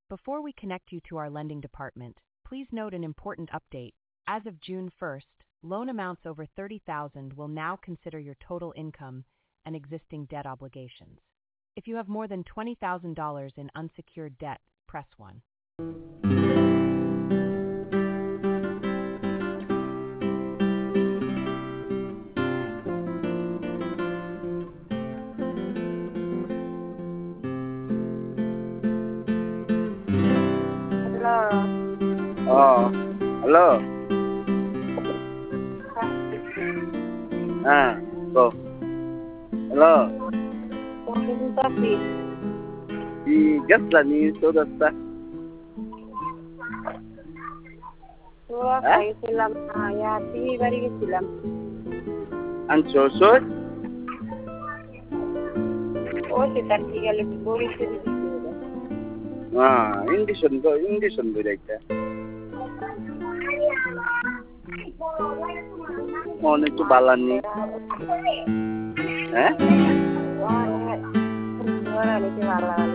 Before we connect you to our lending department, please note an important update. As of June 1st, loan amounts over $30,000 will now consider your total income and existing debt obligations. If you have more than $20,000 in unsecured debt, press 1. Hello. Hello. Go. Hello. Bigaslah ni sudah sah. Kayo silang yati bari silang. Ansosot. Si tati kali bori sini. English belajar. Mau itu balan nih. Wah, ini balan.